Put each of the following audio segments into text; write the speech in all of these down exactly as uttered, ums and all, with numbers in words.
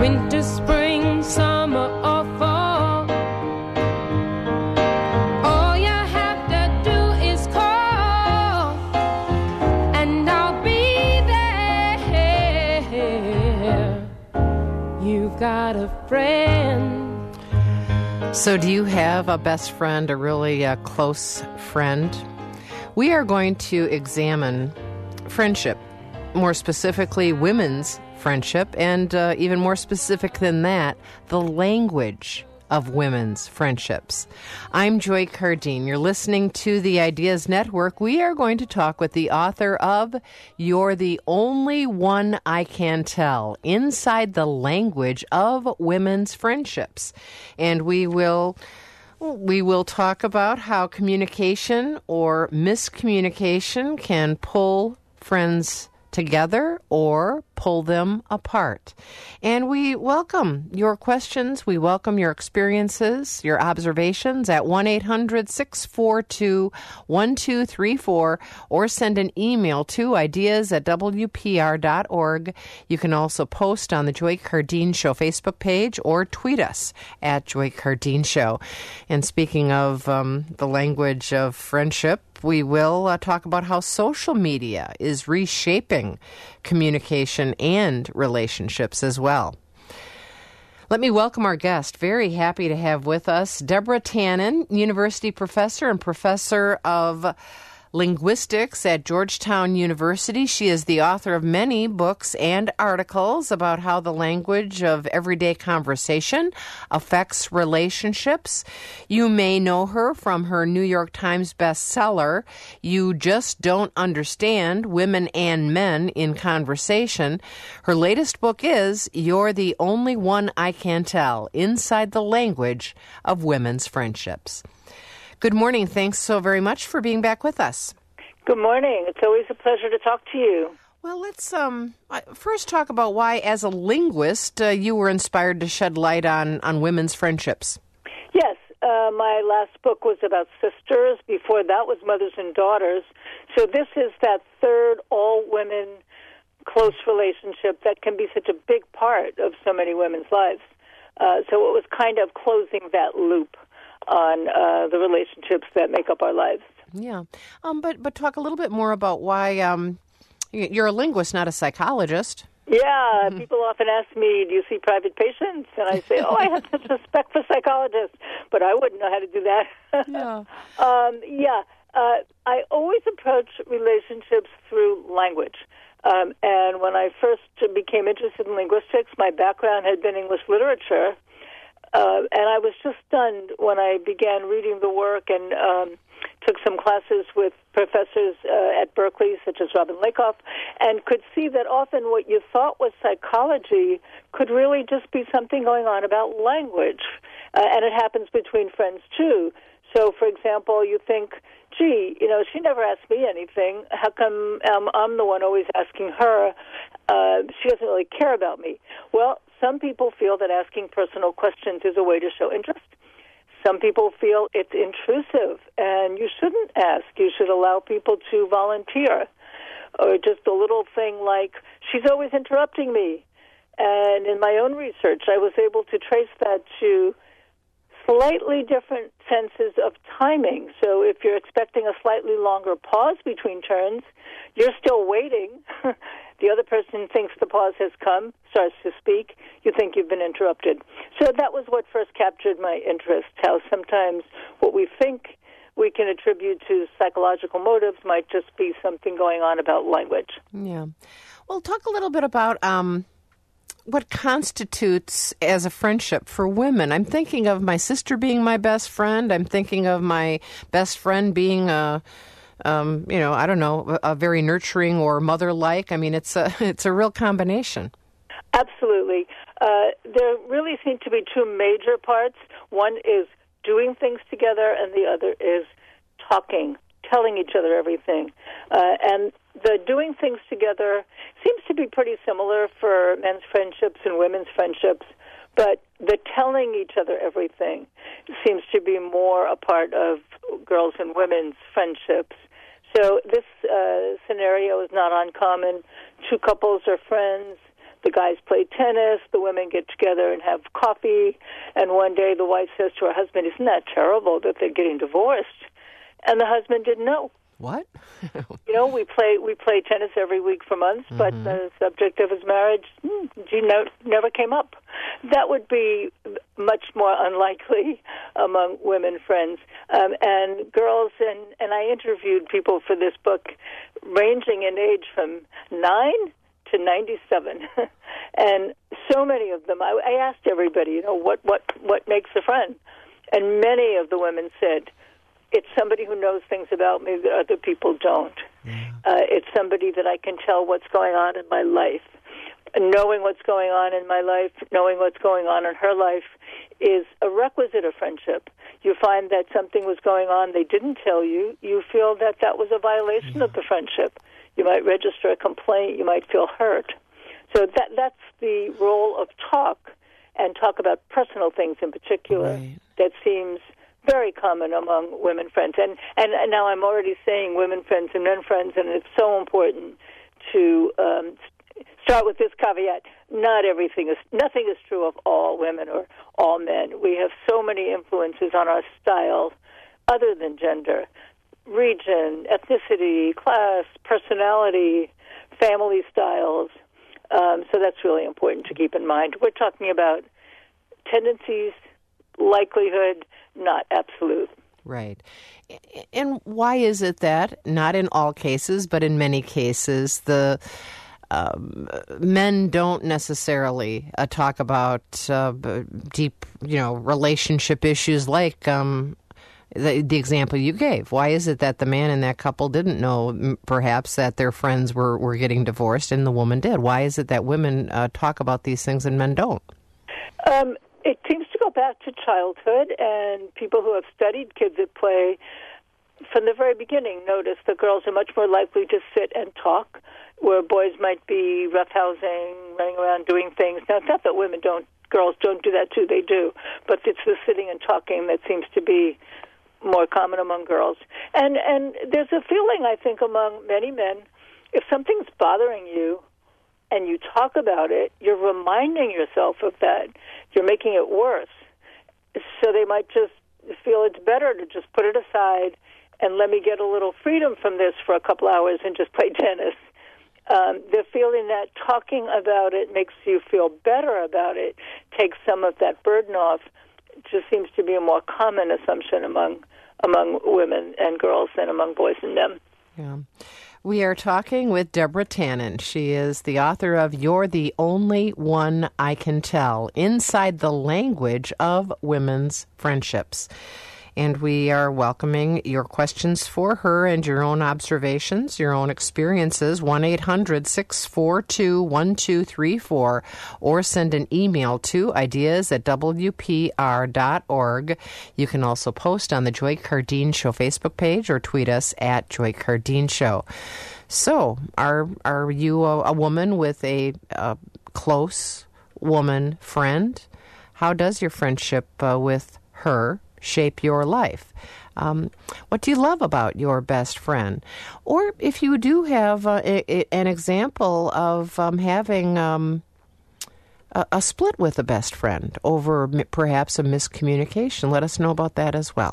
winter, spring, summer, or fall. All you have to do is call, and I'll be there. You've got a friend. So do you have a best friend, a really uh, close friend? We are going to examine friendship, more specifically women's friendship, and uh, even more specific than that, the language of women's friendships. I'm Joy Cardine. You're listening to the Ideas Network. We are going to talk with the author of You're the Only One I Can Tell, Inside the Language of Women's Friendships. And we will we will talk about how communication or miscommunication can pull friends together or pull them apart. And we welcome your questions. We welcome your experiences, your observations at one eight hundred six four two one two three four, or send an email to ideas at w p r dot org. You can also post on the Joy Cardine Show Facebook page or tweet us at Joy Cardine Show. And speaking of um, the language of friendship, we will uh, talk about how social media is reshaping communication and relationships as well. Let me welcome our guest. Very happy to have with us Deborah Tannen, university professor and professor of linguistics at Georgetown University. She is the author of many books and articles about how the language of everyday conversation affects relationships. You may know her from her New York Times bestseller, You Just Don't Understand Women and Men in Conversation. Her latest book is You're the Only One I Can Tell, Inside the Language of Women's Friendships. Good morning. Thanks so very much for being back with us. Good morning. It's always a pleasure to talk to you. Well, let's um, first talk about why, as a linguist, uh, you were inspired to shed light on, on women's friendships. Yes. Uh, my last book was about sisters. Before that was mothers and daughters. So this is that third all-women close relationship that can be such a big part of so many women's lives. Uh, so it was kind of closing that loop on uh, the relationships that make up our lives. Yeah, um, but but talk a little bit more about why um, you're a linguist, not a psychologist. Yeah, mm-hmm. People often ask me, do you see private patients? And I say, oh, I have such respect for psychologists, but I wouldn't know how to do that. Yeah, um, yeah. Uh, I always approach relationships through language. Um, and when I first became interested in linguistics, my background had been English literature. Uh, and I was just stunned when I began reading the work and um, took some classes with professors uh, at Berkeley, such as Robin Lakoff, and could see that often what you thought was psychology could really just be something going on about language. Uh, and it happens between friends, too. So, for example, you think, gee, you know, she never asked me anything. How come um, I'm the one always asking her? Uh, she doesn't really care about me. Well, some people feel that asking personal questions is a way to show interest. Some people feel it's intrusive, and you shouldn't ask. You should allow people to volunteer. Or just a little thing like, she's always interrupting me. And in my own research, I was able to trace that to slightly different senses of timing. So if you're expecting a slightly longer pause between turns, you're still waiting. The other person thinks the pause has come, starts to speak. You think you've been interrupted. So that was what first captured my interest, how sometimes what we think we can attribute to psychological motives might just be something going on about language. Yeah. Well, talk a little bit about um, what constitutes as a friendship for women. I'm thinking of my sister being my best friend. I'm thinking of my best friend being a... Um, you know, I don't know, a very nurturing or mother-like. I mean, it's a it's a real combination. Absolutely. Uh, there really seem to be two major parts. One is doing things together, and the other is talking, telling each other everything. Uh, and the doing things together seems to be pretty similar for men's friendships and women's friendships, but the telling each other everything seems to be more a part of girls' and women's friendships. So this uh, scenario is not uncommon. Two couples are friends. the guys play tennis, the women get together and have coffee, and one day the wife says to her husband, "Isn't that terrible that they're getting divorced?" And the husband didn't know. What? You know, we play we play tennis every week for months, mm-hmm. but the subject of his marriage, hmm, you know, never came up. That would be much more unlikely among women friends. Um, and girls, and, and I interviewed people for this book ranging in age from nine to ninety-seven. And so many of them, I, I asked everybody, you know, what, what, what makes a friend? And many of the women said, it's somebody who knows things about me that other people don't. Yeah. Uh, it's somebody that I can tell what's going on in my life. And knowing what's going on in my life, knowing what's going on in her life, is a requisite of friendship. You find that something was going on they didn't tell you. You feel that that was a violation yeah. of the friendship. You might register a complaint. You might feel hurt. So that that's the role of talk, and talk about personal things in particular. Right. That seems very common among women friends. And, and, and now I'm already saying women friends and men friends, and it's so important to um, start with this caveat. Not everything is, nothing is true of all women or all men. We have so many influences on our style other than gender. Region, ethnicity, class, personality, family styles. Um, so that's really important to keep in mind. We're talking about tendencies, likelihood, not absolute. Right. And why is it that, not in all cases, but in many cases, the um, men don't necessarily uh, talk about uh, deep, you know, relationship issues like um, the, the example you gave? Why is it that the man in that couple didn't know, perhaps, that their friends were, were getting divorced and the woman did? Why is it that women uh, talk about these things and men don't? Um It seems to go back to childhood, and people who have studied kids at play from the very beginning notice that girls are much more likely to sit and talk, where boys might be roughhousing, running around doing things. Now, it's not that women don't, girls don't do that too, they do, but it's the sitting and talking that seems to be more common among girls. And, and there's a feeling, I think, among many men, if something's bothering you, and you talk about it, you're reminding yourself of that. You're making it worse. So they might just feel it's better to just put it aside and let me get a little freedom from this for a couple hours and just play tennis. Um, the feeling that talking about it makes you feel better about it, takes some of that burden off, just seems to be a more common assumption among among women and girls than among boys and men. Yeah. We are talking with Deborah Tannen. She is the author of You're the Only One I Can Tell, Inside the Language of Women's Friendships. And we are welcoming your questions for her and your own observations, your own experiences, one eight hundred six four two one two three four, or send an email to ideas at w p r dot org. You can also post on the Joy Cardine Show Facebook page or tweet us at Joy Cardine Show. So, are are you a, a woman with a, a close woman friend? How does your friendship uh, with her shape your life? Um, what do you love about your best friend? Or if you do have uh, a, a, an example of um, having um, a, a split with a best friend over m- perhaps a miscommunication, let us know about that as well.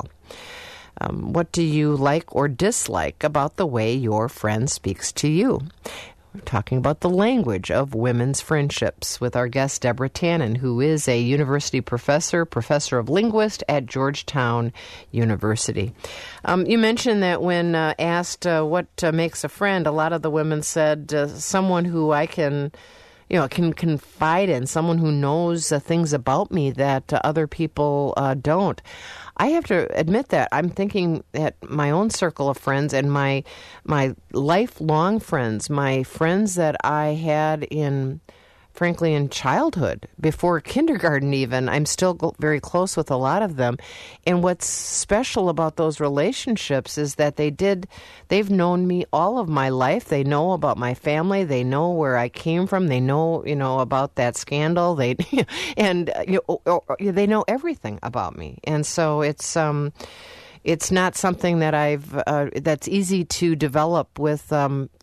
Um, what do you like or dislike about the way your friend speaks to you? We're talking about the language of women's friendships with our guest, Deborah Tannen, who is a university professor, professor of linguist at Georgetown University. Um, you mentioned that when uh, asked uh, what uh, makes a friend, a lot of the women said uh, someone who I can, you know, can confide in, someone who knows uh, things about me that uh, other people uh, don't. I have to admit that I'm thinking at my own circle of friends and my my lifelong friends, my friends that I had in, frankly, in childhood, before kindergarten even. I'm still very close with a lot of them. And what's special about those relationships is that they did, they've known me all of my life. They know about my family. They know where I came from. They know, you know, about that scandal. They, and you know, they know everything about me. And so it's, um, it's not something that I've, uh, that's easy to develop with, um,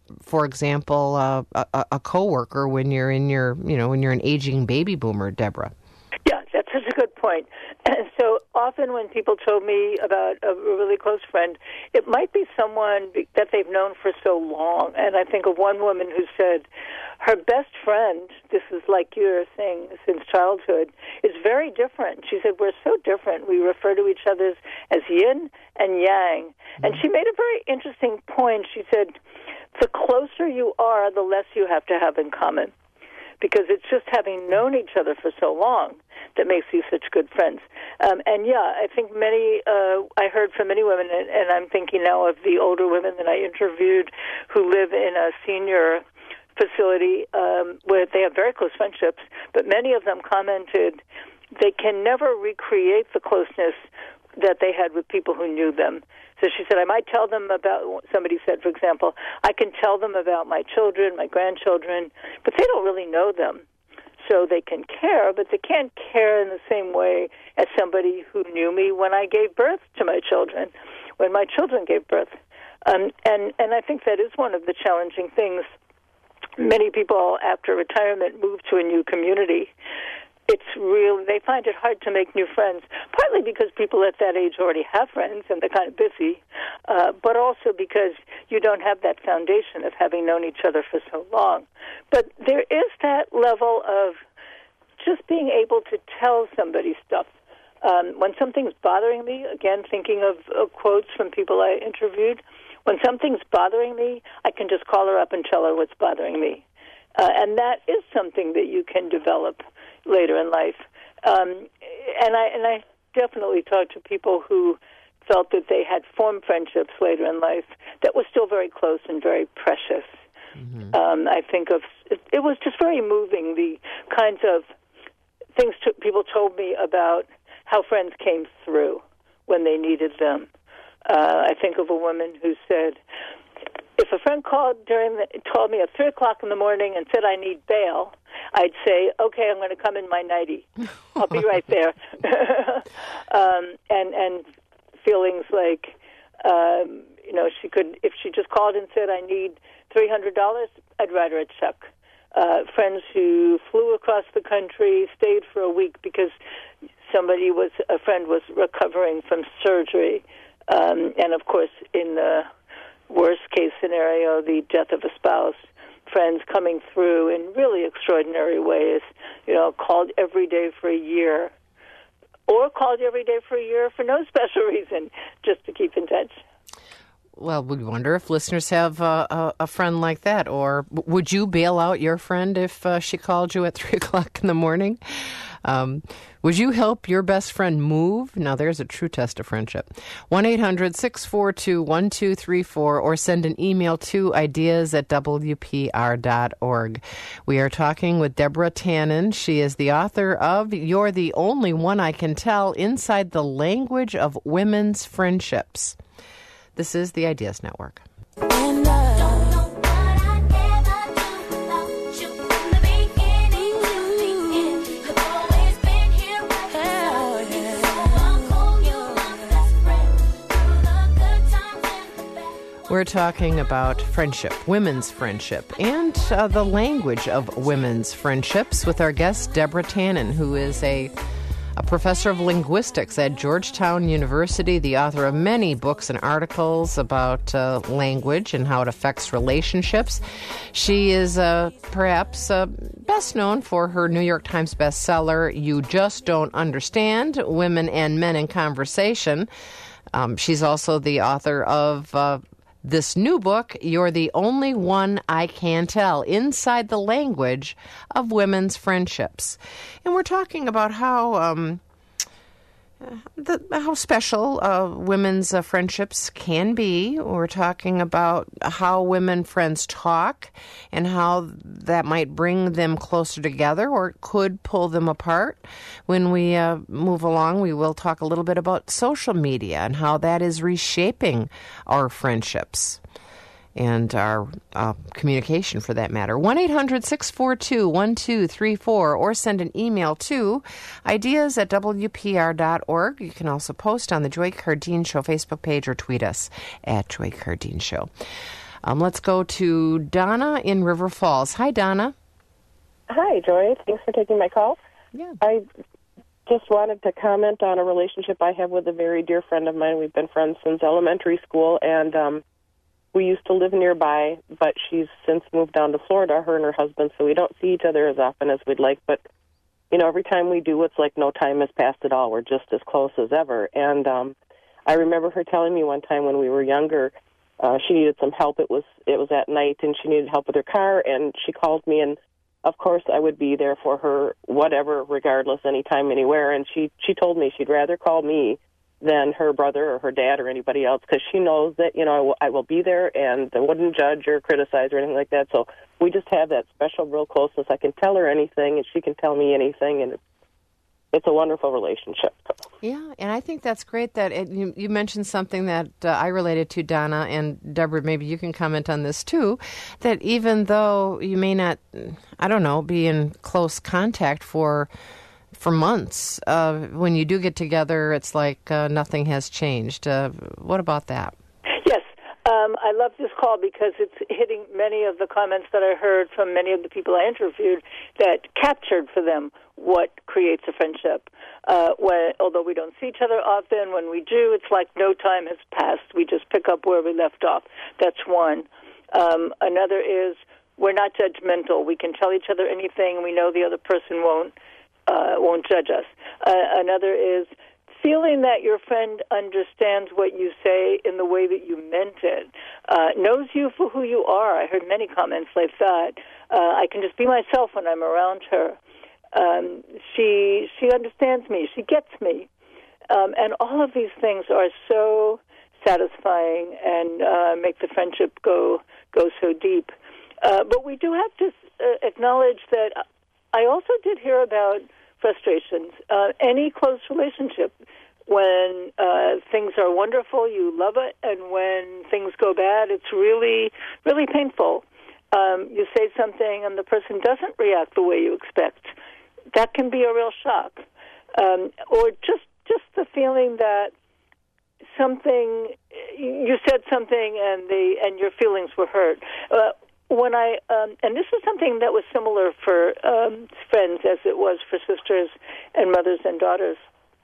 for example, uh, a, a coworker when you're in your, you know, when you're an aging baby boomer, Deborah? Yeah, that's such a good point. And so often when people told me about a really close friend, it might be someone that they've known for so long. And I think of one woman who said her best friend, this is like you're saying since childhood, is very different. She said, we're so different. We refer to each other as yin and yang. Mm-hmm. And she made a very interesting point. She said, the closer you are, the less you have to have in common. Because it's just having known each other for so long that makes you such good friends. Um, and yeah, I think many, uh, I heard from many women, and, and I'm thinking now of the older women that I interviewed who live in a senior facility um, where they have very close friendships, but many of them commented they can never recreate the closeness that they had with people who knew them. So she said, I might tell them about, somebody said, for example, I can tell them about my children, my grandchildren, but they don't really know them. So they can care, but they can't care in the same way as somebody who knew me when I gave birth to my children, when my children gave birth. Um, and, and I think that is one of the challenging things. Many people, after retirement, move to a new community. It's real. They find it hard to make new friends, partly because people at that age already have friends and they're kind of busy, uh, but also because you don't have that foundation of having known each other for so long. But there is that level of just being able to tell somebody stuff. Um, when something's bothering me, again, thinking of, of quotes from people I interviewed, when something's bothering me, I can just call her up and tell her what's bothering me. Uh, and that is something that you can develop later in life. Um, and I and I definitely talked to people who felt that they had formed friendships later in life that were still very close and very precious. Mm-hmm. Um, I think of, it, it was just very moving, the kinds of things to, people told me about how friends came through when they needed them. Uh, I think of a woman who said, if a friend called during the, told me at three o'clock in the morning and said I need bail, I'd say, okay, I'm going to come in my nightie. I'll be right there. um, and and feelings like, um, you know, she could, if she just called and said I need three hundred dollars, I'd write her a check. Uh, friends who flew across the country, stayed for a week because somebody was, a friend was recovering from surgery. Um, and of course, in the worst case scenario, the death of a spouse, friends coming through in really extraordinary ways, you know, called every day for a year, or called every day for a year for no special reason, just to keep in touch. Well, we wonder if listeners have uh, a, a friend like that, or would you bail out your friend if uh, she called you at three o'clock in the morning? Um, would you help your best friend move? Now, there's a true test of friendship. one eight hundred six four two one two three four or send an email to ideas at w p r dot org. We are talking with Deborah Tannen. She is the author of You're the Only One I Can Tell, Inside the Language of Women's Friendships. This is the Ideas Network. And I don't know what I'd ever do without you from the beginning to the end. You've always been here right beside me. So I'll call you my best friend through the good times and the bad. We're talking about friendship, women's friendship, and uh, the language of women's friendships with our guest, Deborah Tannen, who is a a professor of linguistics at Georgetown University, the author of many books and articles about uh, language and how it affects relationships. She is uh, perhaps uh, best known for her New York Times bestseller, You Just Don't Understand, Women and Men in Conversation. Um, she's also the author of uh, this new book, You're the Only One I Can Tell, Inside the Language of Women's Friendships. And we're talking about how um, the, how special uh, women's uh, friendships can be. We're talking about how women friends talk and how that might bring them closer together or could pull them apart. When we uh, move along, we will talk a little bit about social media and how that is reshaping our friendships and our uh, communication, for that matter. one eight hundred six four two one two three four or send an email to ideas at w p r dot org. You can also post on the Joy Cardine Show Facebook page or tweet us at Joy Cardine Show. Um, let's go to Donna in River Falls. Hi, Donna. Hi, Joy. Thanks for taking my call. Yeah. I just wanted to comment on a relationship I have with a very dear friend of mine. We've been friends since elementary school, and um, we used to live nearby, but she's since moved down to Florida, her and her husband, so we don't see each other as often as we'd like. But, you know, every time we do, it's like no time has passed at all. We're just as close as ever. And um, I remember her telling me one time when we were younger, uh, she needed some help. It was it was at night, and she needed help with her car, and she called me, and of course, I would be there for her, whatever, regardless, anytime, anywhere. And she, she told me she'd rather call me than her brother or her dad or anybody else, because she knows that, you know, I will, I will be there and I wouldn't judge or criticize or anything like that. So we just have that special, real closeness. I can tell her anything, and she can tell me anything, and it's, it's a wonderful relationship. Yeah, and I think that's great that it, you, you mentioned something that uh, I related to, Donna, and Deborah, maybe you can comment on this too, that even though you may not, I don't know, be in close contact for for months, uh, when you do get together, it's like uh, nothing has changed. Uh, what about that? Yes. Um, I love this call because it's hitting many of the comments that I heard from many of the people I interviewed that captured for them what creates a friendship. Uh, when, although we don't see each other often, when we do, it's like no time has passed. We just pick up where we left off. That's one. Um, another is we're not judgmental. We can tell each other anything, and we know the other person won't uh, won't judge us. Uh, another is feeling that your friend understands what you say in the way that you meant it, uh, knows you for who you are. I heard many comments like that. Uh, I can just be myself when I'm around her. Um, she she understands me. She gets me. Um, and all of these things are so satisfying and uh, make the friendship go go so deep. Uh, but we do have to uh, acknowledge that I also did hear about frustrations. Uh, any close relationship, when uh, things are wonderful, you love it, and when things go bad, it's really, really painful. Um, you say something and the person doesn't react the way you expect. That can be a real shock. Um, or just just the feeling that something, you said something and the and your feelings were hurt. Uh, when I um, and this was something that was similar for um, friends as it was for sisters and mothers and daughters.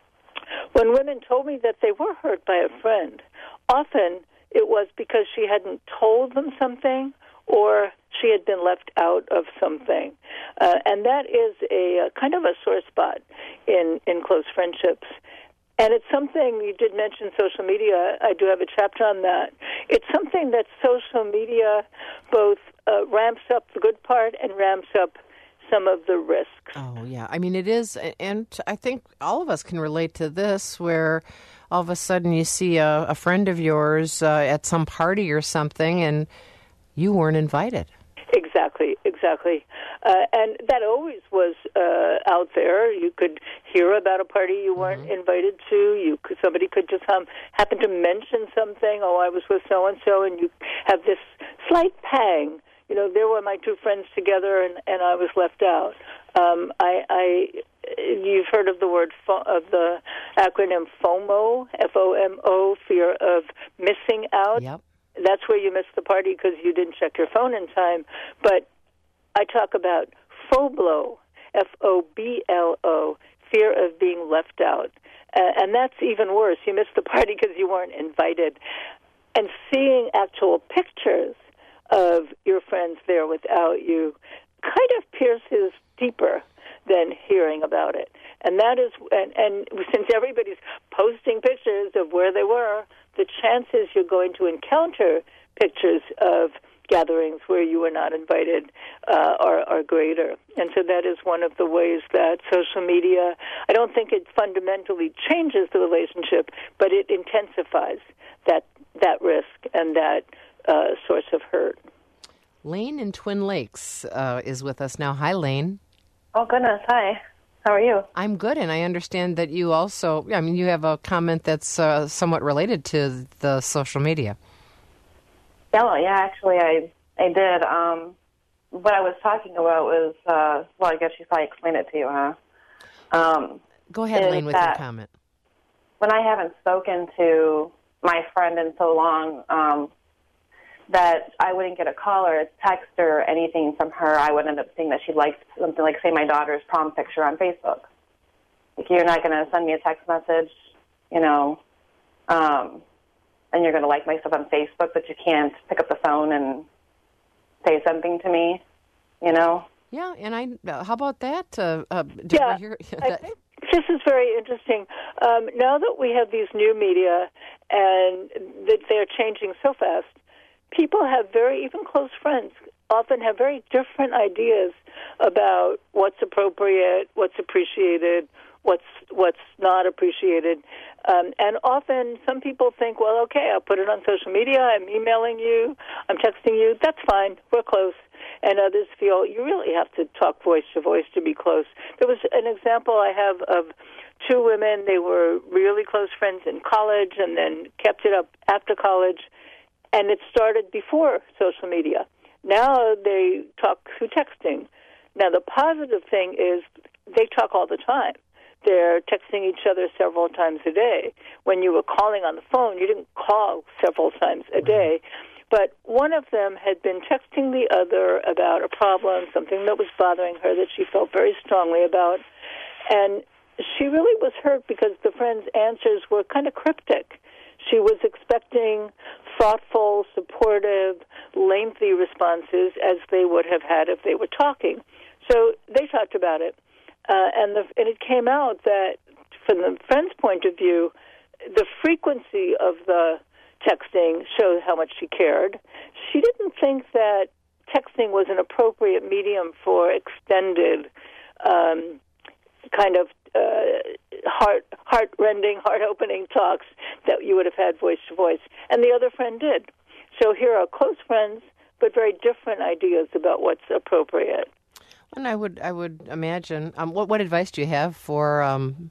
When women told me that they were hurt by a friend, often it was because she hadn't told them something or she had been left out of something. Uh, and that is a, a kind of a sore spot in, in close friendships. And it's something, you did mention social media, I do have a chapter on that. It's something that social media both uh, ramps up the good part and ramps up some of the risks. Oh, yeah. I mean, it is, and I think all of us can relate to this, where all of a sudden you see a, a friend of yours uh, at some party or something, and you weren't invited. Exactly, exactly. Uh, and that always was uh, out there. You could hear about a party you weren't mm-hmm. invited to. You could, somebody could just um, happen to mention something. Oh, I was with so-and-so, and you have this slight pang. You know, there were my two friends together, and, and I was left out. Um, I, I, you've heard of the word, fo- of the acronym FOMO, F O M O, fear of missing out. Yep. That's where you missed the party because you didn't check your phone in time. But I talk about FOBLO, F O B L O, fear of being left out. Uh, and that's even worse. You missed the party because you weren't invited. And seeing actual pictures of your friends there without you kind of pierces deeper than hearing about it. And that is, and, and since everybody's posting pictures of where they were, the chances you're going to encounter pictures of gatherings where you were not invited uh, are, are greater. And so that is one of the ways that social media, I don't think it fundamentally changes the relationship, but it intensifies that that risk and that uh, source of hurt. Lane in Twin Lakes uh, is with us now. Hi, Lane. Oh, goodness. Hi. How are you? I'm good, and I understand that you also, I mean, you have a comment that's uh, somewhat related to the social media. Yeah, well, yeah, actually, I I did. Um, what I was talking about was, uh, well, I guess you probably explained it to you, huh? Um, Go ahead, Lane, with your comment. When I haven't spoken to my friend in so long, um, that I wouldn't get a call or a text or anything from her. I would end up seeing that she liked something like, say, my daughter's prom picture on Facebook. Like, you're not going to send me a text message, you know, um, and you're going to like my stuff on Facebook, but you can't pick up the phone and say something to me, you know? Yeah, and I. Uh, how about that? Uh, uh, did Yeah, we hear I that? think this is very interesting. Um, now that we have these new media and that they're changing so fast, people have very, even close friends, often have very different ideas about what's appropriate, what's appreciated, what's what's not appreciated. Um, and often some people think, well, okay, I'll put it on social media, I'm emailing you, I'm texting you, that's fine, we're close. And others feel you really have to talk voice to voice to be close. There was an example I have of two women. They were really close friends in college and then kept it up after college. And it started before social media. Now they talk through texting. Now the positive thing is they talk all the time. They're texting each other several times a day. When you were calling on the phone, you didn't call several times a day. But one of them had been texting the other about a problem, something that was bothering her that she felt very strongly about. And she really was hurt because the friend's answers were kind of cryptic. She was expecting thoughtful, supportive, lengthy responses as they would have had if they were talking. So they talked about it. Uh, and, the, and it came out that, from the friend's point of view, the frequency of the texting showed how much she cared. She didn't think that texting was an appropriate medium for extended um, kind of uh, heart, heart-rending, heart-opening talks that you would have had voice-to-voice. And the other friend did. So here are close friends, but very different ideas about what's appropriate. And I would, I would imagine. Um, what, what advice do you have for um,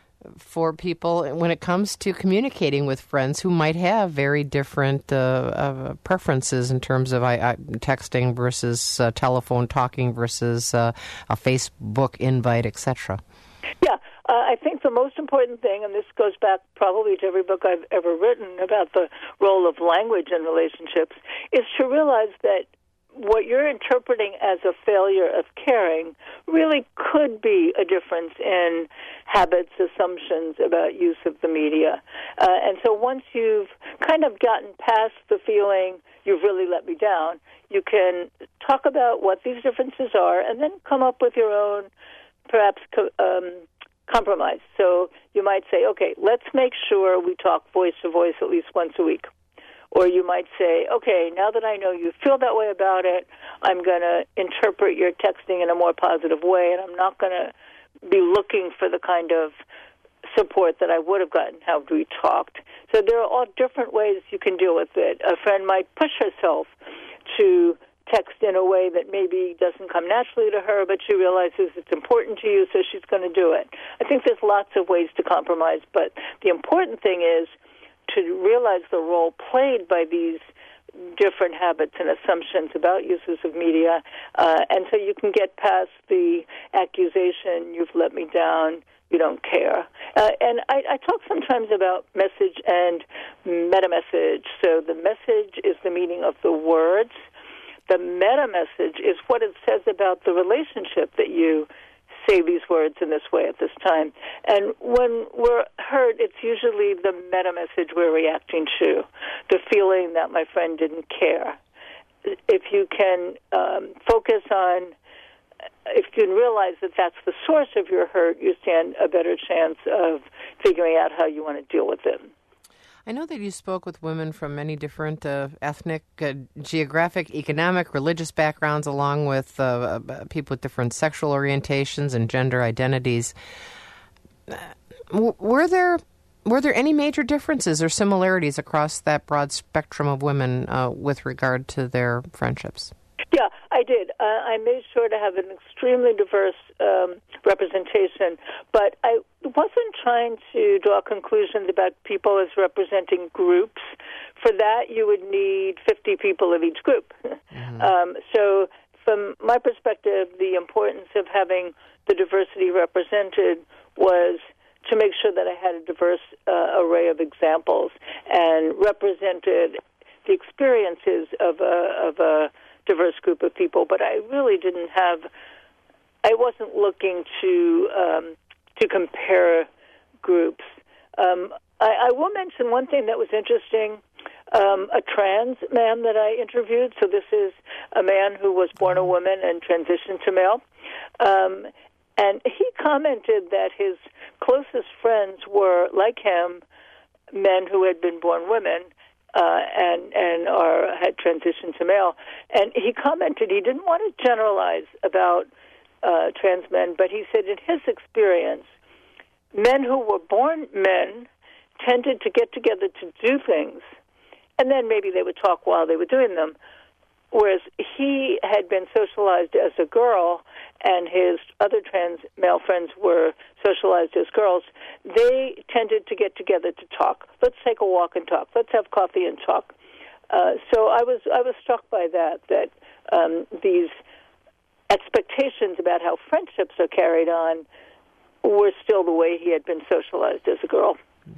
for people when it comes to communicating with friends who might have very different uh, uh, preferences in terms of I, I, texting versus uh, telephone talking versus uh, a Facebook invite, et cetera? Yeah, uh, I think the most important thing, and this goes back probably to every book I've ever written about the role of language in relationships, is to realize that what you're interpreting as a failure of caring really could be a difference in habits, assumptions about use of the media. Uh, and so once you've kind of gotten past the feeling you've really let me down, you can talk about what these differences are and then come up with your own, perhaps, co- um, compromise. So you might say, okay, let's make sure we talk voice to voice at least once a week. Or you might say, okay, now that I know you feel that way about it, I'm going to interpret your texting in a more positive way, and I'm not going to be looking for the kind of support that I would have gotten had we talked. So there are all different ways you can deal with it. A friend might push herself to text in a way that maybe doesn't come naturally to her, but she realizes it's important to you, so she's going to do it. I think there's lots of ways to compromise, but the important thing is to realize the role played by these different habits and assumptions about uses of media, uh, and so you can get past the accusation, you've let me down, you don't care. Uh, and I, I talk sometimes about message and meta-message. So the message is the meaning of the words. The meta-message is what it says about the relationship that you say these words in this way at this time. And when we're hurt, it's usually the meta-message we're reacting to, the feeling that my friend didn't care. If you can um, focus on, if you can realize that that's the source of your hurt, you stand a better chance of figuring out how you want to deal with it. I know that you spoke with women from many different uh, ethnic, uh, geographic, economic, religious backgrounds, along with uh, uh, people with different sexual orientations and gender identities. Uh, w- were there were there any major differences or similarities across that broad spectrum of women uh, with regard to their friendships? Yeah, I did. Uh, I made sure to have an extremely diverse um, representation, but I wasn't trying to draw conclusions about people as representing groups. For that, you would need fifty people of each group. Mm-hmm. Um, so from my perspective, the importance of having the diversity represented was to make sure that I had a diverse uh, array of examples and represented the experiences of a, of a diverse group of people, but I really didn't have, I wasn't looking to um, to compare groups. Um, I, I will mention one thing that was interesting. Um, a trans man that I interviewed. So this is a man who was born a woman and transitioned to male. Um, and he commented that his closest friends were, like him, men who had been born women uh, and and are had transitioned to male. And he commented he didn't want to generalize about uh, trans men, but he said in his experience, men who were born men tended to get together to do things, and then maybe they would talk while they were doing them. Whereas he had been socialized as a girl and his other trans male friends were socialized as girls, they tended to get together to talk. Let's take a walk and talk. Let's have coffee and talk. Uh, so I was I was struck by that, that um, these expectations about how friendships are carried on were still the way he had been socialized as a girl.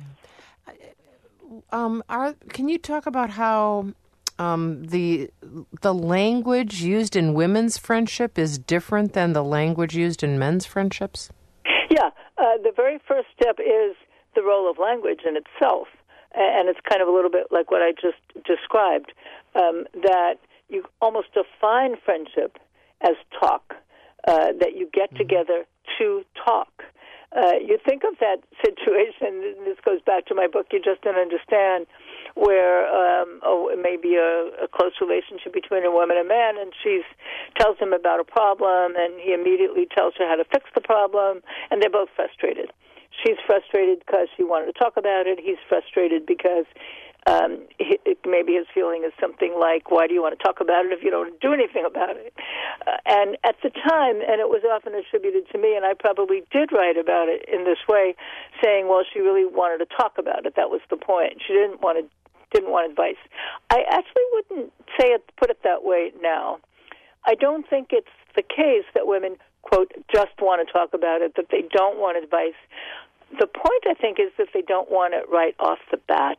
Um, are, can you talk about how um, the the language used in women's friendship is different than the language used in men's friendships? Yeah, uh, the very first step is the role of language in itself, and it's kind of a little bit like what I just described, um, that you almost define friendship as talk, uh, that you get together to talk. Uh, you think of that situation, and this goes back to my book, You Just Don't Understand, where um, oh, it may be a, a close relationship between a woman and a man, and she tells him about a problem, and he immediately tells her how to fix the problem, and they're both frustrated. She's frustrated because she wanted to talk about it. He's frustrated because um, he, maybe his feeling is something like, why do you want to talk about it if you don't do anything about it? Uh, and at the time, and it was often attributed to me, and I probably did write about it in this way, saying, well, she really wanted to talk about it. That was the point. She didn't want to, didn't want advice. I actually wouldn't say it, put it that way now. I don't think it's the case that women, quote, just want to talk about it, that they don't want advice. The point, I think, is that they don't want it right off the bat.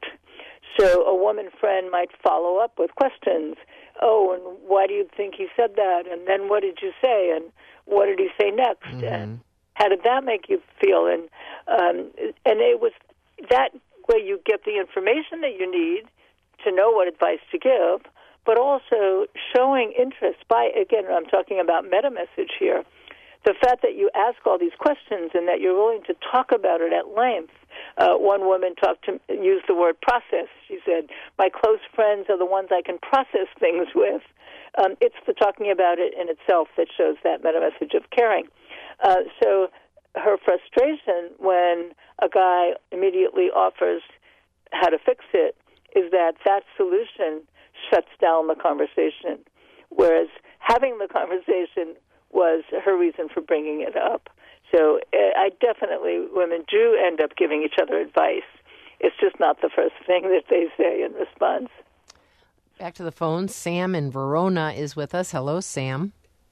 So a woman friend might follow up with questions. Oh, and why do you think he said that? And then what did you say? And what did he say next? Mm-hmm. And how did that make you feel? And um, and it was that way you get the information that you need to know what advice to give, but also showing interest by, again, I'm talking about meta message here, the fact that you ask all these questions and that you're willing to talk about it at length. Uh, one woman talked to used the word process. She said, my close friends are the ones I can process things with. Um, it's the talking about it in itself that shows that meta message of caring. Uh, so her frustration when a guy immediately offers how to fix it is that that solution shuts down the conversation, whereas having the conversation was her reason for bringing it up. So uh, I definitely, women do end up giving each other advice. It's just not the first thing that they say in response. Back to the phone. Sam in Verona is with us. Hello, Sam.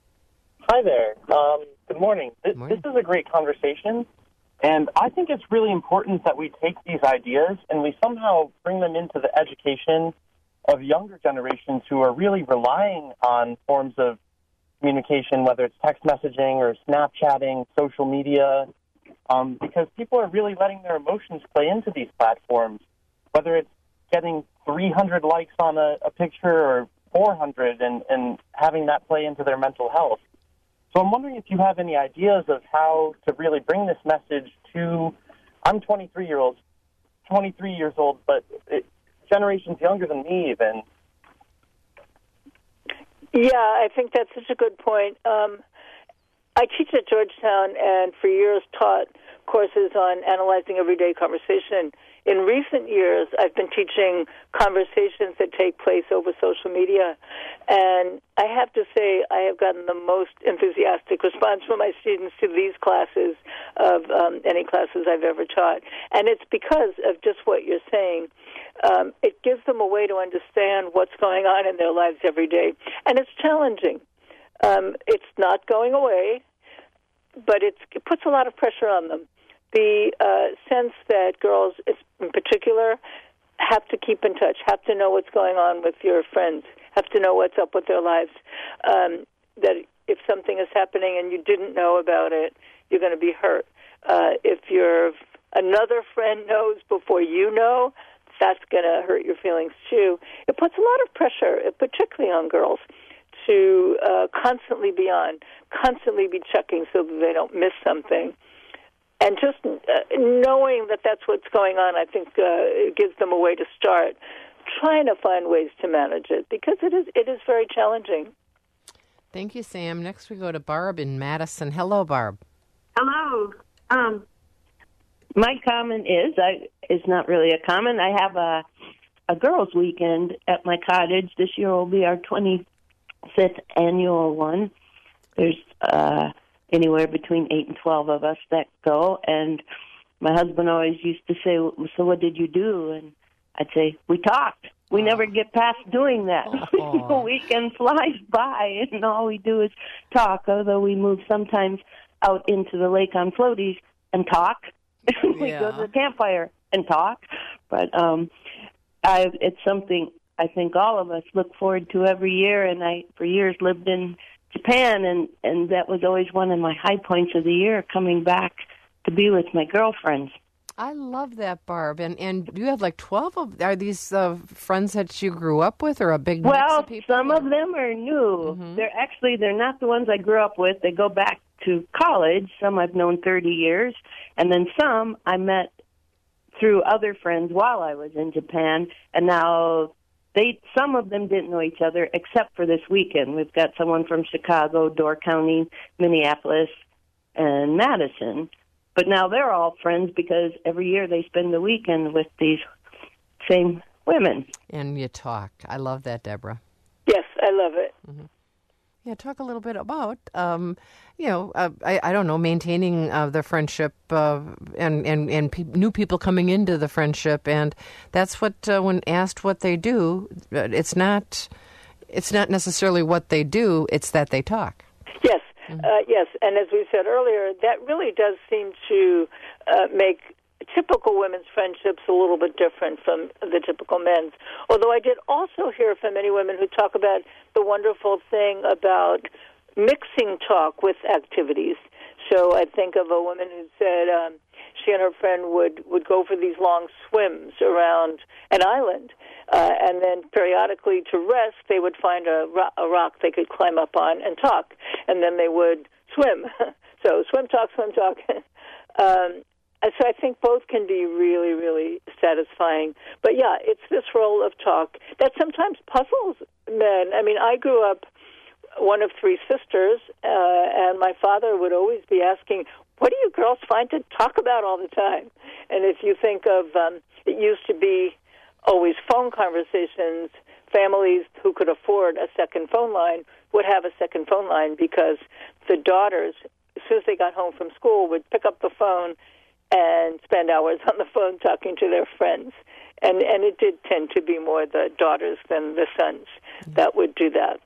Hi there. Um, good morning. This, morning. This is a great conversation, and I think it's really important that we take these ideas and we somehow bring them into the education of younger generations who are really relying on forms of communication, whether it's text messaging or Snapchatting, social media, um, because people are really letting their emotions play into these platforms, whether it's getting three hundred likes on a, a picture or four hundred and, and having that play into their mental health. So I'm wondering if you have any ideas of how to really bring this message to, I'm twenty-three year old, twenty-three years old, but it, generations younger than me even. Yeah, I think that's such a good point. Um, I teach at Georgetown and for years taught courses on analyzing everyday conversation. In recent years, I've been teaching conversations that take place over social media, and I have to say I have gotten the most enthusiastic response from my students to these classes of um, any classes I've ever taught. And it's because of just what you're saying. Um, it gives them a way to understand what's going on in their lives every day. And it's challenging. Um, it's not going away, but it's, it puts a lot of pressure on them. The uh, sense that girls, in particular, have to keep in touch, have to know what's going on with your friends, have to know what's up with their lives. Um, that if something is happening and you didn't know about it, you're going to be hurt. Uh, if your another friend knows before you know, that's going to hurt your feelings too. It puts a lot of pressure, particularly on girls, to uh, constantly be on, constantly be checking so that they don't miss something. And just uh, knowing that that's what's going on, I think uh, it gives them a way to start trying to find ways to manage it, because it is it is very challenging. Thank you, Sam. Next we go to Barb in Madison. Hello, Barb. Hello. Um, my comment is, I it's not really a comment. I have a a girls' weekend at my cottage. This year will be our twenty-fifth annual one. There's uh, anywhere between eight and twelve of us that go, and my husband always used to say, "So what did you do?" And I'd say, "We talked." We oh. never get past doing that. Oh. The weekend flies by, and all we do is talk, although we move sometimes out into the lake on floaties and talk. we Yeah. go to the campfire and talk. But um, I, it's something I think all of us look forward to every year, and I, for years, lived in Japan, and, and that was always one of my high points of the year, coming back to be with my girlfriends. I love that, Barb. And and you have like twelve of, are these uh, friends that you grew up with, or a big mix Well, of people? some of them are new. Mhm. They're actually, they're not the ones I grew up with. They go back to college. Some I've known thirty years. And then some I met through other friends while I was in Japan. And now they, some of them didn't know each other except for this weekend. We've got someone from Chicago, Door County, Minneapolis, and Madison. But now they're all friends because every year they spend the weekend with these same women. And you talk. I love that, Deborah. Yes, I love it. Mm-hmm. Yeah, talk a little bit about, um, you know, uh, I, I don't know, maintaining uh, the friendship uh, and, and, and pe- new people coming into the friendship. And that's what, uh, when asked what they do, it's not, it's not necessarily what they do, it's that they talk. Yes, uh, yes, and as we said earlier, that really does seem to uh, make typical women's friendships a little bit different from the typical men's. Although I did also hear from many women who talk about the wonderful thing about mixing talk with activities. So I think of a woman who said um, she and her friend would, would go for these long swims around an island, uh, and then periodically to rest, they would find a, ro- a rock they could climb up on and talk, and then they would swim. So swim, talk, swim, talk. um, and so I think both can be really, really satisfying. But yeah, it's this role of talk that sometimes puzzles men. I mean, I grew up one of three sisters, uh, and my father would always be asking, what do you girls find to talk about all the time? And if you think of, um, it used to be always phone conversations, families who could afford a second phone line would have a second phone line because the daughters, as soon as they got home from school, would pick up the phone and spend hours on the phone talking to their friends. And, and it did tend to be more the daughters than the sons that would do that.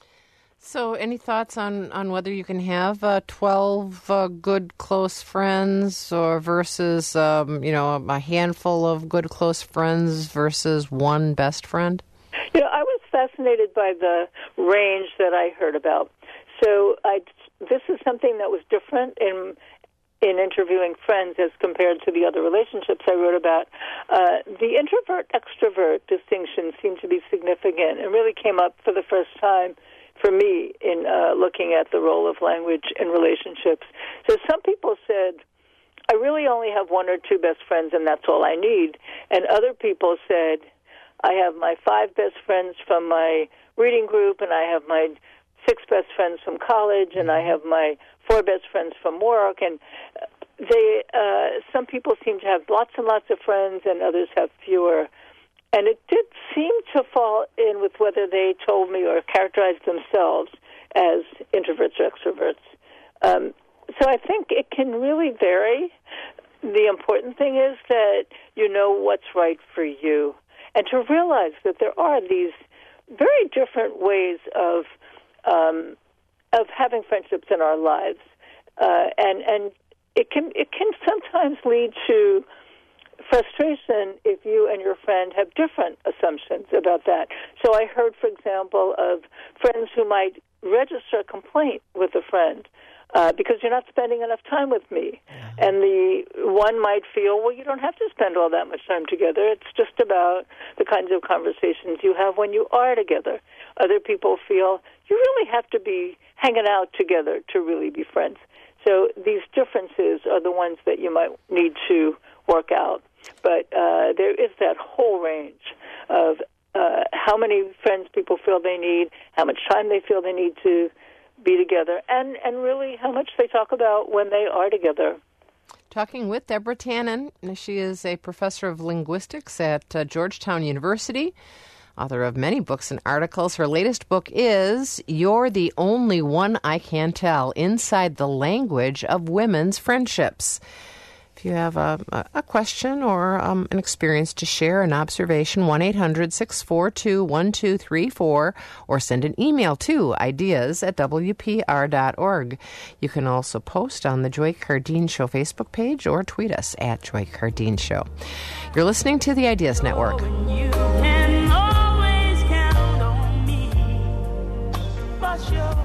So any thoughts on, on whether you can have uh, twelve uh, good, close friends or versus, um, you know, a handful of good, close friends versus one best friend? You know, I was fascinated by the range that I heard about. So I, this is something that was different in in interviewing friends as compared to the other relationships I wrote about. Uh, the introvert-extrovert distinction seemed to be significant and really came up for the first time for me in uh, looking at the role of language in relationships. So some people said, I really only have one or two best friends and that's all I need. And other people said, I have my five best friends from my reading group, and I have my six best friends from college, and I have my four best friends from work. And they, uh, some people seem to have lots and lots of friends, and others have fewer. And it did seem to fall in with whether they told me or characterized themselves as introverts or extroverts. Um, so I think it can really vary. The important thing is that you know what's right for you, and to realize that there are these very different ways of um, of having friendships in our lives, uh, and and it can it can sometimes lead to frustration if you and your friend have different assumptions about that. So I heard, for example, of friends who might register a complaint with a friend uh, because you're not spending enough time with me. And the one might feel, well, you don't have to spend all that much time together. It's just about the kinds of conversations you have when you are together. Other people feel you really have to be hanging out together to really be friends. So these differences are the ones that you might need to work out. But uh, there is that whole range of uh, how many friends people feel they need, how much time they feel they need to be together, and, and really how much they talk about when they are together. Talking with Deborah Tannen. She is a professor of linguistics at uh, Georgetown University, author of many books and articles. Her latest book is You're the Only One I Can Tell, Inside the Language of Women's Friendships. If you have a, a question or um, an experience to share, an observation, one eight hundred six four two one two three four, or send an email to ideas at w p r dot org. You can also post on the Joy Cardine Show Facebook page or tweet us at Joy Cardine Show. You're listening to the Ideas Network. You can always count on me, for sure.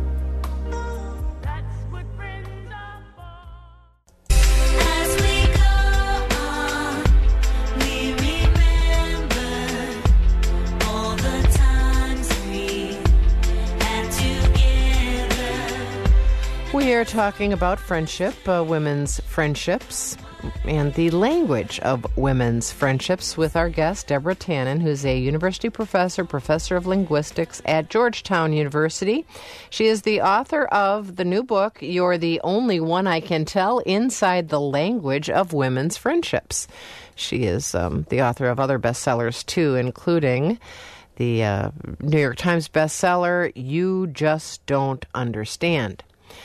That's what friends are for. As we go on, we remember all the times we had together. We are talking about friendship, uh, women's friendships, and the language of women's friendships with our guest, Deborah Tannen, who's a university professor, professor of linguistics at Georgetown University. She is the author of the new book, You're the Only One I Can Tell, Inside the Language of Women's Friendships. She is um, the author of other bestsellers, too, including the uh, New York Times bestseller, You Just Don't Understand.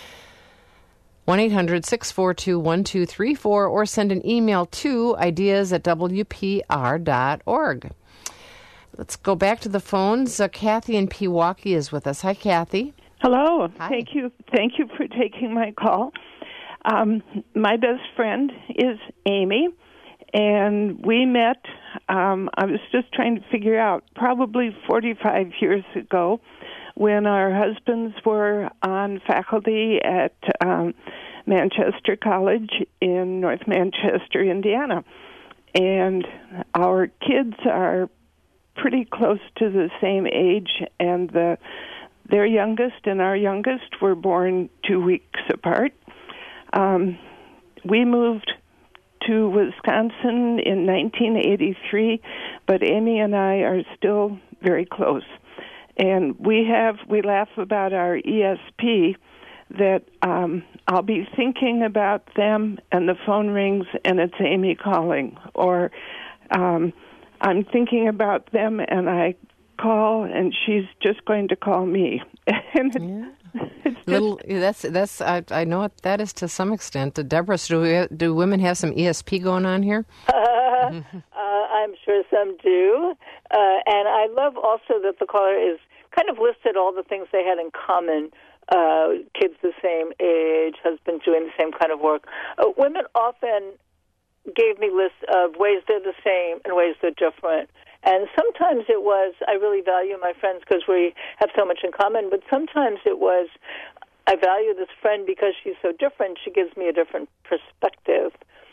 one eight hundred six four two one two three four, or send an email to ideas at w p r dot org. Let's go back to the phones. Uh, Kathy in Pewaukee is with us. Hi, Kathy. Hello. Hi. Thank you. Thank you for taking my call. Um, my best friend is Amy, and we met, um, I was just trying to figure out, probably forty-five years ago, when our husbands were on faculty at um, Manchester College in North Manchester, Indiana. And our kids are pretty close to the same age, and the their youngest and our youngest were born two weeks apart. Um, we moved to Wisconsin in nineteen eighty-three, but Amy and I are still very close. And we have, we laugh about our E S P, that um, I'll be thinking about them and the phone rings and it's Amy calling. Or um, I'm thinking about them and I call and she's just going to call me. and it, Yeah. it's just, Little, that's, that's, I, I know what that is to some extent. Uh, Deborah, so do, we, do women have some E S P going on here? Uh, I'm sure some do. Uh, and I love also that the caller is kind of listed all the things they had in common. Uh, kids the same age, husbands doing the same kind of work. Uh, women often gave me lists of ways they're the same and ways they're different. And sometimes it was, I really value my friends because we have so much in common, but sometimes it was, I value this friend because she's so different, she gives me a different perspective.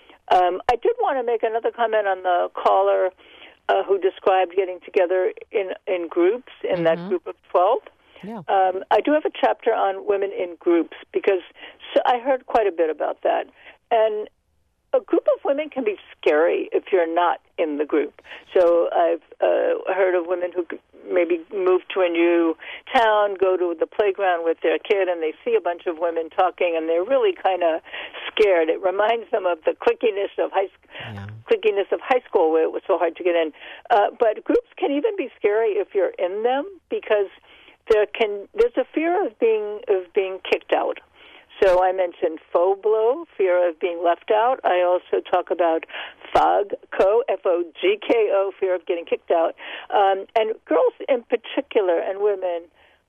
Um, I did want to make another comment on the caller uh, who described getting together in, in groups, in mm-hmm. that group of twelve. Yeah. Um, I do have a chapter on women in groups because so I heard quite a bit about that. And a group of women can be scary if you're not in the group. So I've uh, heard of women who maybe move to a new town, go to the playground with their kid, and they see a bunch of women talking, and they're really kind of scared. It reminds them of the clickiness of high yeah. clickiness of high school, where it was so hard to get in. Uh, but groups can even be scary if you're in them because there can there's a fear of being of being kicked out. So I mentioned phoblo, fear of being left out. I also talk about fogco, F O G K O, fear of getting kicked out. Um, and girls in particular and women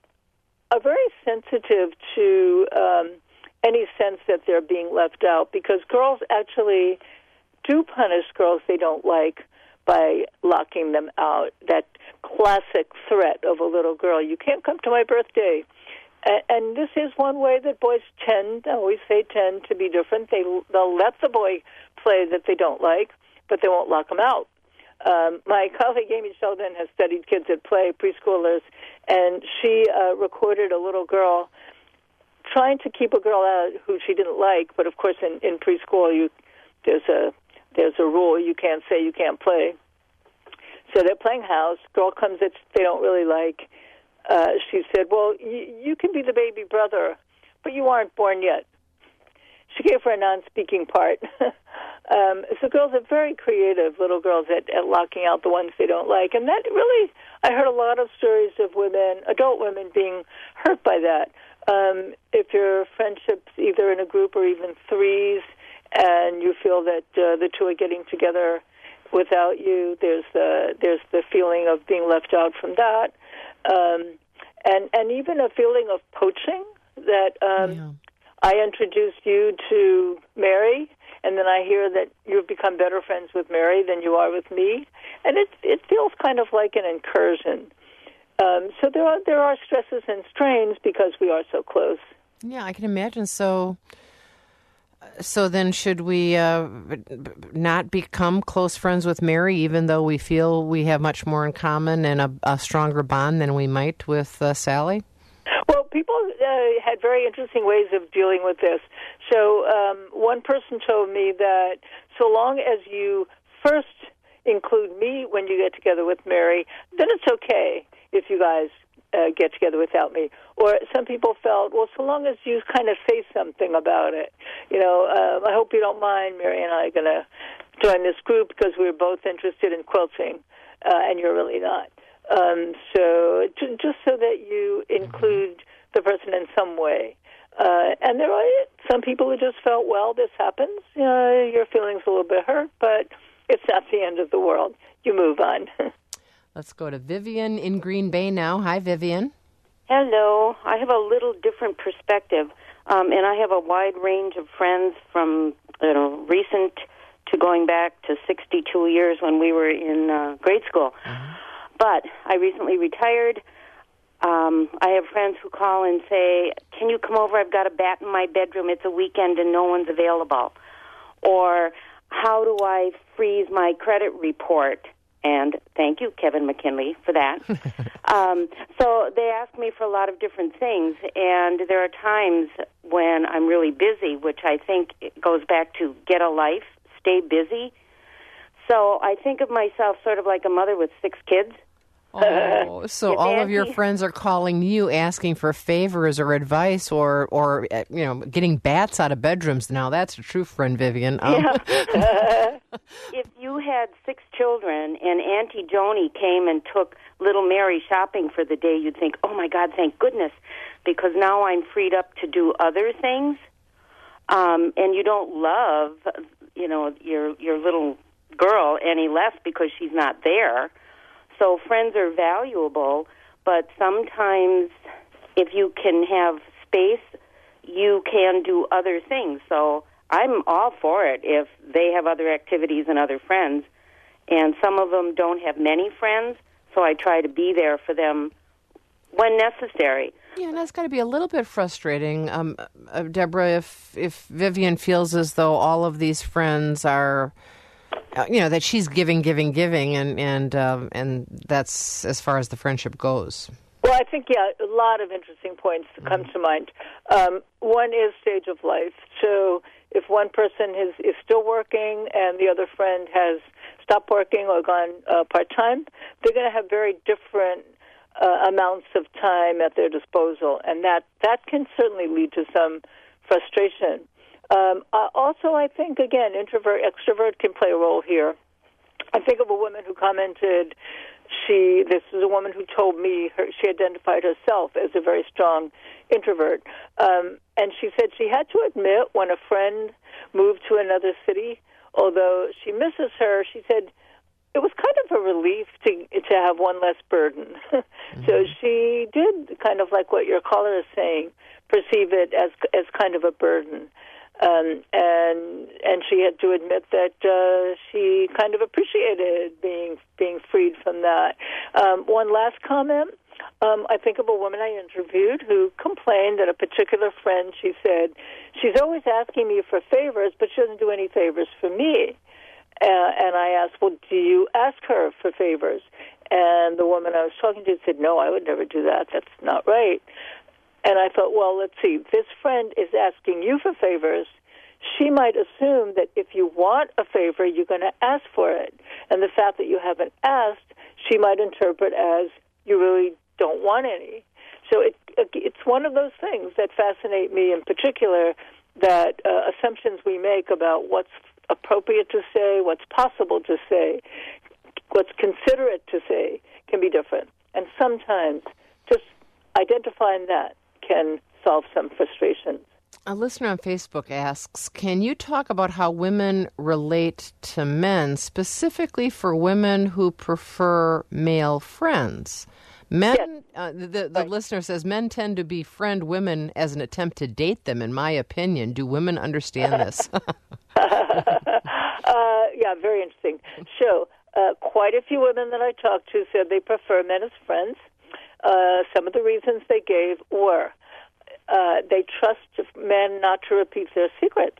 are very sensitive to um, any sense that they're being left out because girls actually do punish girls they don't like by locking them out. That classic threat of a little girl, you can't come to my birthday. And, and this is one way that boys tend, I always say tend to be different. They, they'll let the boy play that they don't like, but they won't lock him out. Um, my colleague Amy Sheldon has studied kids at play, preschoolers, and she uh, recorded a little girl trying to keep a girl out who she didn't like. But of course, in, in preschool, you there's a there's a rule: you can't say you can't play. So they're playing house. Girl comes that they don't really like. Uh, she said, "Well, y- you can be the baby brother, but you aren't born yet." She gave her a non-speaking part. um, so girls are very creative, little girls, at, at locking out the ones they don't like. And that really, I heard a lot of stories of women, adult women, being hurt by that. Um, if your friendship's either in a group or even threes, and you feel that uh, the two are getting together without you, there's the there's the feeling of being left out from that, um, and and even a feeling of poaching that. Um, yeah. I introduced you to Mary, and then I hear that you've become better friends with Mary than you are with me, and it it feels kind of like an incursion. Um, so there are there are stresses and strains because we are so close. Yeah, I can imagine. So, so then should we uh, not become close friends with Mary, even though we feel we have much more in common and a, a stronger bond than we might with uh, Sally? Well, people uh, had very interesting ways of dealing with this. So um, one person told me that so long as you first include me when you get together with Mary, then it's okay if you guys uh, get together without me. Or some people felt, well, so long as you kind of say something about it. You know, uh, I hope you don't mind, Mary and I are going to join this group because we're both interested in quilting, uh, and you're really not. Um, so j- just so that you include the person in some way. Uh, and there are some people who just felt, well, this happens. Uh, your feelings a little bit hurt, but it's not the end of the world. You move on. Let's go to Vivian in Green Bay now. Hi, Vivian. Hello. I have a little different perspective, um, and I have a wide range of friends from you know recent to going back to sixty-two years when we were in uh, grade school. Mm-hmm. But I recently retired. Um, I have friends who call and say, can you come over? I've got a bat in my bedroom. It's a weekend and no one's available. Or how do I freeze my credit report? And thank you, Kevin McKinley, for that. um, so they ask me for a lot of different things. And there are times when I'm really busy, which I think goes back to get a life, stay busy. So I think of myself sort of like a mother with six kids. Oh, so all of your friends are calling you, asking for favors or advice, or, or uh, you know, getting bats out of bedrooms. Now that's a true friend, Vivian. Um, yeah. If you had six children and Auntie Joni came and took little Mary shopping for the day, you'd think, "Oh my God, thank goodness," because now I'm freed up to do other things. Um, and you don't love, you know, your your little girl any less because she's not there. So friends are valuable, but sometimes if you can have space, you can do other things. So I'm all for it if they have other activities and other friends. And some of them don't have many friends, so I try to be there for them when necessary. Yeah, and that's got to be a little bit frustrating, um, uh, Deborah, if, if Vivian feels as though all of these friends are... Uh, you know, that she's giving, giving, giving, and and um, and that's as far as the friendship goes. Well, I think, yeah, a lot of interesting points come mm-hmm. to mind. Um, one is stage of life. So if one person is, is still working and the other friend has stopped working or gone uh, part-time, they're going to have very different uh, amounts of time at their disposal, and that, that can certainly lead to some frustration. Um, uh, also, I think, again, introvert, extrovert can play a role here. I think of a woman who commented, she, this is a woman who told me her, she identified herself as a very strong introvert. Um, and she said she had to admit when a friend moved to another city, although she misses her, she said it was kind of a relief to to have one less burden. mm-hmm. So she did kind of like what your caller is saying, perceive it as as kind of a burden. Um, and and she had to admit that uh, she kind of appreciated being being freed from that. Um, one last comment. Um, I think of a woman I interviewed who complained that a particular friend, she said, she's always asking me for favors, but she doesn't do any favors for me. Uh, and I asked, well, do you ask her for favors? And the woman I was talking to said, no, I would never do that. That's not right. And I thought, well, let's see. This friend is asking you for favors. She might assume that if you want a favor, you're going to ask for it. And the fact that you haven't asked, she might interpret as you really don't want any. So it, it's one of those things that fascinate me in particular, that uh, assumptions we make about what's appropriate to say, what's possible to say, what's considerate to say can be different. And sometimes just identifying that can solve some frustrations. A listener on Facebook asks, can you talk about how women relate to men, specifically for women who prefer male friends? Men, yes. uh, the, the right. listener says, men tend to befriend women as an attempt to date them, in my opinion. Do women understand this? uh, yeah, very interesting. So, uh, quite a few women that I talked to said they prefer men as friends. Uh, some of the reasons they gave were uh, they trust men not to repeat their secrets.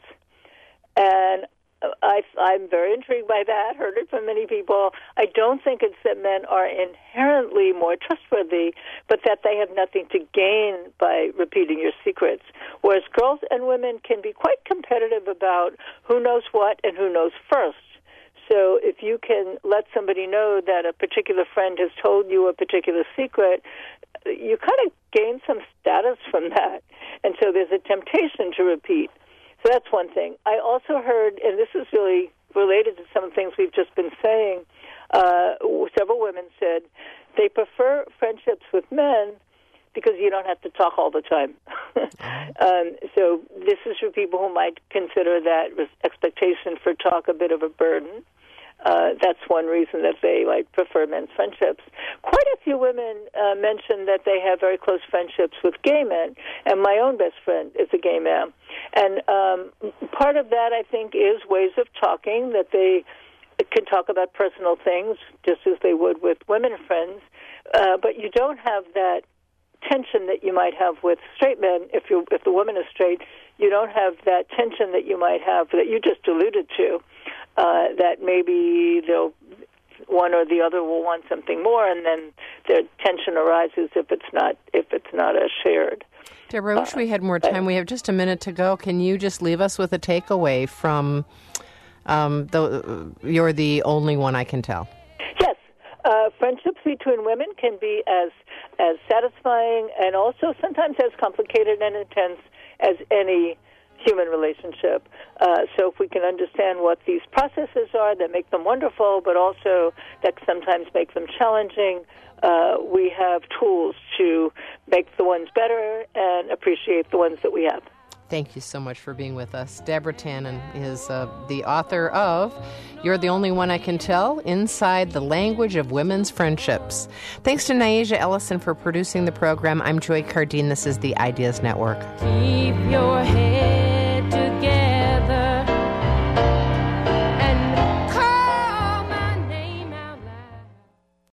And I, I'm very intrigued by that, heard it from many people. I don't think it's that men are inherently more trustworthy, but that they have nothing to gain by repeating your secrets. Whereas girls and women can be quite competitive about who knows what and who knows first. So if you can let somebody know that a particular friend has told you a particular secret, you kind of gain some status from that. And so there's a temptation to repeat. So that's one thing. I also heard, and this is really related to some of the things we've just been saying, uh, several women said they prefer friendships with men because you don't have to talk all the time. um, so this is for people who might consider that expectation for talk a bit of a burden. Uh, that's one reason that they like prefer men's friendships. Quite a few women uh, mentioned that they have very close friendships with gay men, and my own best friend is a gay man. And um, part of that, I think, is ways of talking, that they can talk about personal things just as they would with women friends, uh, but you don't have that tension that you might have with straight men. If you if the woman is straight, you don't have that tension that you might have that you just alluded to. Uh, that maybe they'll one or the other will want something more, and then their tension arises if it's not if it's not a shared. Deborah, I wish uh, we had more time. We have just a minute to go. Can you just leave us with a takeaway from um, the You're the Only One I Can Tell? Yes, uh, friendships between women can be as as satisfying and also sometimes as complicated and intense as any human relationship. Uh, so if we can understand what these processes are that make them wonderful, but also that sometimes make them challenging, uh, we have tools to make the ones better and appreciate the ones that we have. Thank you so much for being with us. Deborah Tannen is uh, the author of You're the Only One I Can Tell, Inside the Language of Women's Friendships. Thanks to Naisha Ellison for producing the program. I'm Joy Cardine. This is the Ideas Network. Keep your head